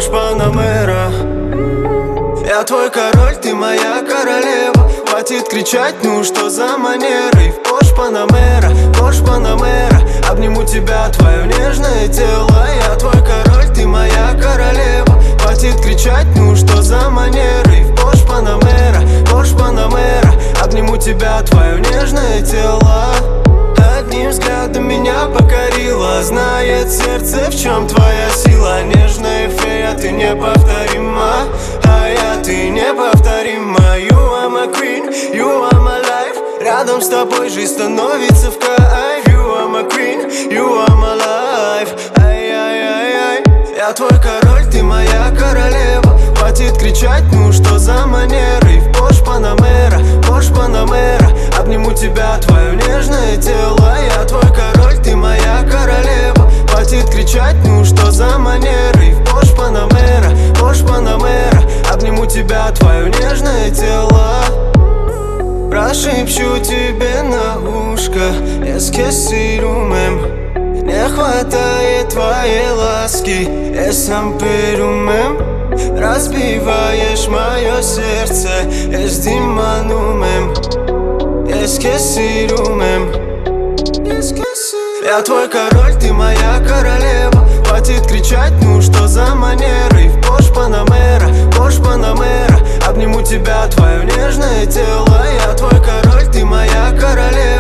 Porsche Panamera. Я твой король, ты моя королева. Хватит кричать, ну что за манеры? В Porsche Panamera, Porsche Panamera. Обниму тебя, твое нежное тело. Я твой король, ты моя королева. Хватит кричать, ну что за манеры? В Porsche Panamera, Porsche Panamera. Обниму тебя, твое нежное тело. Одним взглядом меня покорила. Знает сердце, в чем твоя сила. Нежная фея, ты неповторима. А я, ты неповторима. You are my queen, you are my life. Рядом с тобой жизнь становится в кайф. You are my queen, you are my life. Ай-яй-яй-яй. Я твой король, ты моя королева. Хватит кричать, ну что за манеры? В Porsche Panamera, Porsche Panamera. Обниму тебя, твое нежное тело. Я твой король, ты моя королева. Хватит кричать, ну что за манеры? В Porsche Panamera, Porsche Panamera. Обниму тебя, твое нежное тело. Прошепчу тебе на ушко, эскесирумем. Не хватает твоей ласки, эсам перумем. Разбиваешь мое сердце, эсдиманумем. Эскесирумем. Я твой король, ты моя королева. Хватит кричать, ну что за манеры? В Porsche Panamera, Porsche Panamera. Обниму тебя, твое нежное тело. Я твой король, ты моя королева.